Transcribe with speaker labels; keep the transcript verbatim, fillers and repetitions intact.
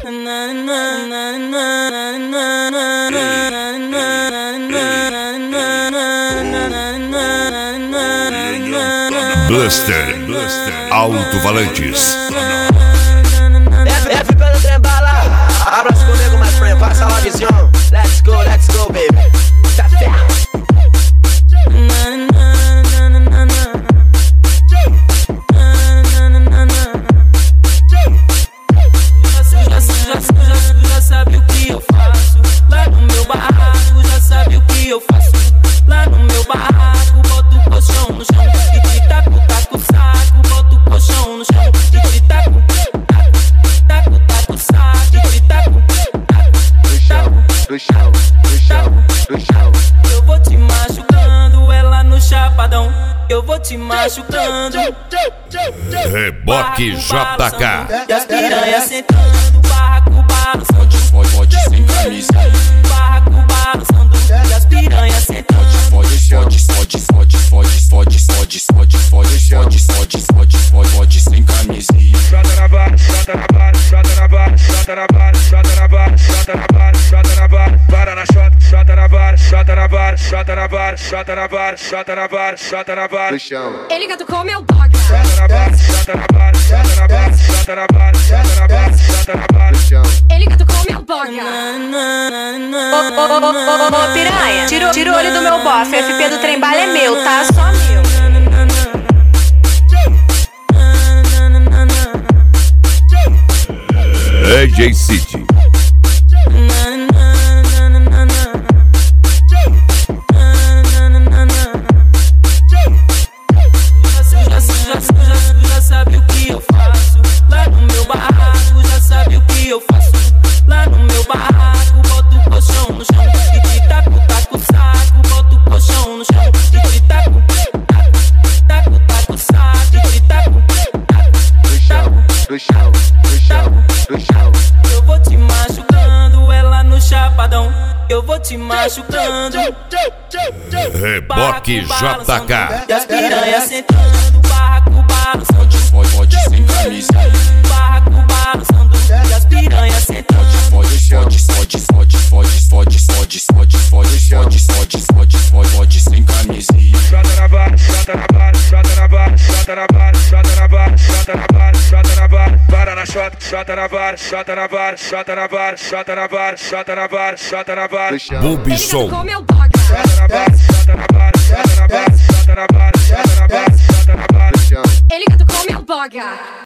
Speaker 1: Buster, Buster, Alto-Valentes.
Speaker 2: F pelo trem bala, abraço comigo, my friend, passa lá a visão. Let's go, let's go, baby. Tá ferro.
Speaker 3: Já sabe o que eu faço lá no meu barraco, já sabe o que eu faço lá no meu barraco. Boto o colchão no chão e te taco, taco o saco. Boto o colchão no chão e te taco, taco, taco o saco e te taco,
Speaker 4: no chão, no chão, no chão, no chão.
Speaker 3: Eu vou te machucando, ela no chapadão. Eu vou te machucando.
Speaker 1: Reboque J K.
Speaker 3: E as piranhas sentando, barraco balançando.
Speaker 5: Fode, fode, sem camisa.
Speaker 3: Barraco balançando. E as piranhas sentando.
Speaker 5: Fode, fode, fode, fode, fode, fode, fode, fode, fode, fode, fode, fode, fode, fode, sem camisa.
Speaker 6: Chata na vara, chata na vara, chata na vara, chata na vara, chata na vara, chata na vara, chata na vara, para na chota, chata na vara, chata na vara, chata na vara, chata na vara, chata na vara, chata na vara.
Speaker 4: No chão.
Speaker 7: Ele catucou meu dog.
Speaker 6: Chata na vara, chata na vara, chata na vara, chata na vara, chata na vara, chata na vara.
Speaker 4: No chão.
Speaker 7: Ele catucou meu dog.
Speaker 8: Ô, ô, ô, ô, ô, piranha, tira, o- tira o olho do meu bofe. O F P do trem bala é meu, tá? Só meu.
Speaker 1: D J City.
Speaker 3: Já sabe o que eu faço lá no meu barraco, já sabe o que eu faço lá no meu barraco. Boto o colchão no chão e te taco, taco o saco. Boto o colchão no chão e te taco, taco, taco o saco e te taco,
Speaker 4: No chão, no chão, no chão, no chão.
Speaker 3: eu vou te machucando, ela no chapadão. Eu vou te machucando.
Speaker 1: Reboque J K.
Speaker 3: E as piranhas sentando, barraco balançando.
Speaker 5: Fode, fode, sem camisa.
Speaker 3: Barraco balançando. E as piranhas sentando.
Speaker 5: Fode, fode, fode, fode, fode, fode, fode, fode, fode, fode, fode, fode, fode, fode, sem camisa.
Speaker 6: Chata na vara, chata na vara, chata na vara, chata na vara, chata na vara, chata na vara, chata na vara, para na chota, chata na vara, chata na vara, chata na vara, chata na vara, chata na vara, chata na vara.
Speaker 4: No chão.
Speaker 7: Ele
Speaker 1: Bubisson.
Speaker 7: catucou meu dog.
Speaker 6: Chata na vara, chata na vara, chata na vara, chata na vara, chata na vara, chata na vara.
Speaker 4: No chão.
Speaker 7: Ele catucou meu dog.